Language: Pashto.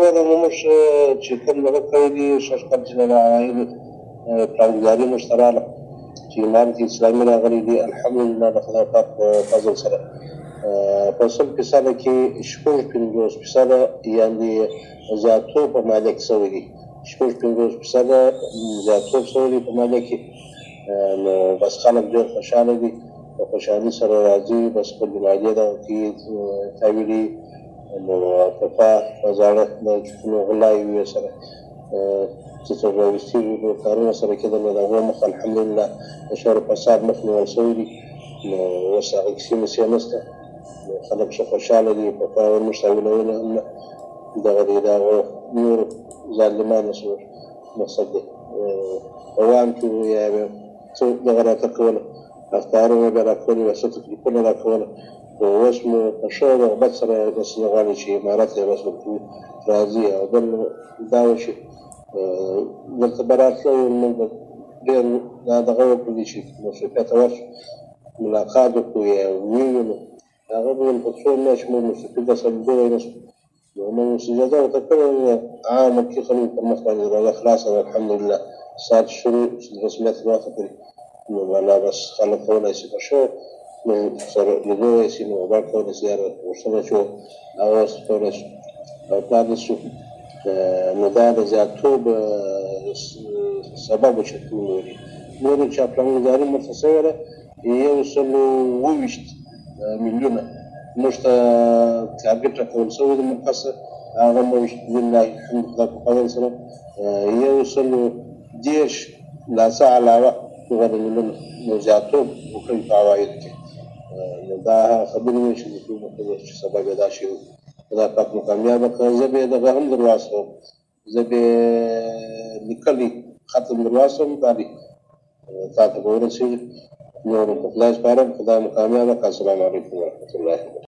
ولا موږ چې کوم دغه کړی دي شکل چې د عوایدو پلانګذاري موږ ته راغله چې امارت اسلامي راغلی دي الحمدلله د خدای پاک په فضل سره په 100% کې 50% یعنې زیاتوب په مالیه کې شوی دي 50% زیاتوب شوی دی په مالیه کې نو بس خلک ډېر خوشحاله دي په خوشحالي سره راځي بس خپل مالیه دغه کې تاویلي نو په زاړه نو غلای وي سره چې څو راوستي کارونه سره کېدل نو د هغو مخ الحمدلله د شر فساد مخنیول شوی دي نو اوس هغه کیسې مسې نشته نو خلک ښه خوشحاله دي په کار موږ تاویلونه هم نه دغه دی د هغو نورو ظالمانو سره مقصد دی عوام کې یا څو دغه راته کوله افکارونه به راکولې او څه تکلیفونه راکوله نو اوس مو په ښه رغبت سره بس غواړي چې امارت یې بس ورکوي راځي او بل دا وشي دلته به راتلو موږ به ډېر دا دغه وکړو چې موسیقۍ ته ورشو ملاقات وکړو یا ووینو هغه به په څو میاشتو مو موسیقي داسې لیدلی نه شو نو موږ اوس اجازه ورته کړې عامه کې خلکو پر مخ باندې دروازه خلاصه ده الحمدلله ساعت شروع رسمیت وخت پورې نو والا بس خلک کولی شي په ښه سره لیدلی شي نو غبر کولی شي یاره غوښتنه چې هغه کولی شو او پاتې شو نو دا د زیاتوب سبب وشکل لري نورو چې پلانګذاري ورته شوې ده 120 میلیونه موږ ته تارګېټ راکول شوی دی مقصد هغه مو لله الحمد خدای په فضل سره 110 لا څه علاوه دغه میلیونه نو زیاتوب وکړي په عوایدو کې نو دا خبرې وې چې د ټولو چې سبب یې دا شی خدای پاک مو کامیابه کړه زه به یې دغه هم در واستوم زه به یې لیکلي خط هم در واستوم دا دی تا ته به ورسېږي نو په خدای سپارم خدای مو کامیابه کړه السلام علیکم ورحمة الله